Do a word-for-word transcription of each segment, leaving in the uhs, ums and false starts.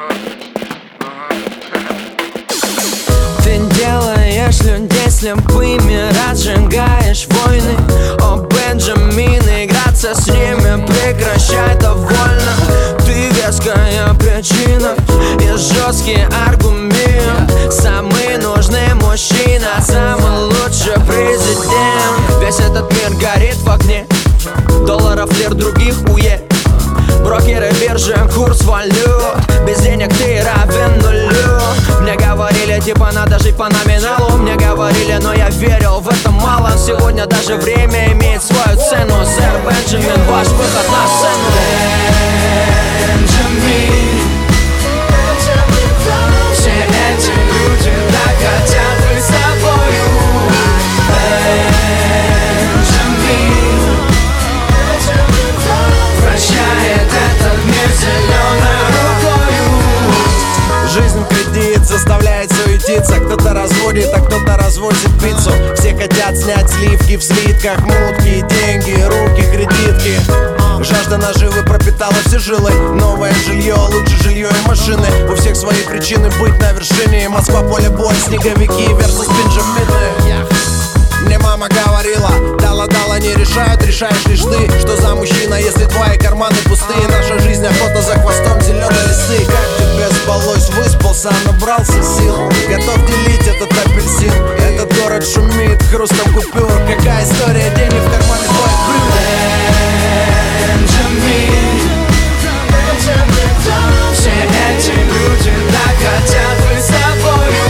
Ты делаешь людей слепыми, разжигаешь войны. О, Бенджамин, играться с ними прекращай довольно. Ты веская причина и жесткий аргумент. Самый нужный мужчина, самый лучший президент. Весь этот мир горит в огне, долларов лир, других уе. Брокеры, биржи, курс валют. Без денег ты равен нулю. Мне говорили, типа надо жить по номиналу. Мне говорили, но я верил в это мало. Сегодня даже время имеет свою цену. Сэр Бенджамин, ваш выход на сцену. Бенджамин, все эти люди так хотят быть с тобою. Бенджамин прощает этот мир зеленой рукою. Жизнь в кредит заставляет суетиться. Кто-то разводит, а кто-то развозит пиццу. Все хотят снять сливки в слитках, мутки, деньги, руки, кредитки. Жажда наживы пропитала все жилы. Новое жилье, лучше жилье и машины. У всех свои причины быть на вершине. Москва, поле боя, снеговики versus Бенджамины. Мне мама говорила, дала-дала не решают, решаешь лишь ты. Что за мужчина, если твои карманы пустые? Наша жизнь охота за хвостом зеленой лисы. Как тебе спалось, выспался, набрался сил. Готов делить этот апельсин. Этот город шумит хрустом купюр. Какая история, денег в кармане твоих брюк. Бенджамин, все эти люди так хотят быть с тобою.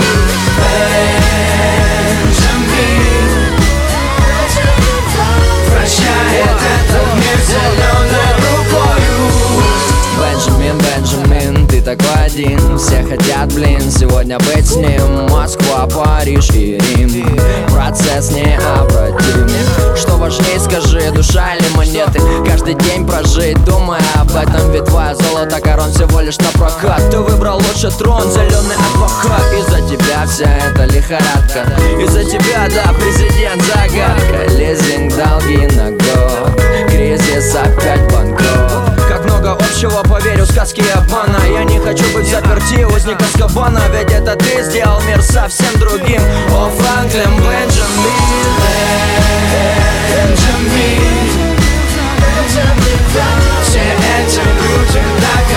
Прощает этот мир зеленой рукою. Бенджамин, Бенджамин, ты такой один. Все хотят, блин, сегодня быть с ним. Москва, Париж и Рим. Процесс необратим. Что важнее, скажи, душа или монеты? Каждый день прожить, думая об этом. Ведь твое золото корон всего лишь на прокат. Ты выбрал лучше трон, зеленый адвокат. Из-за тебя вся эта лихорадка. Из-за тебя, да, президент загадка. Лизинг, долги на год. Кризис, опять банкрот. Как много общего, поверю, сказки обмана. Я не хочу быть заперти, узник Азкабана. Ведь это ты сделал мир совсем другим. О, Франклин, Бенджамин, Бенджамин, все эти люди так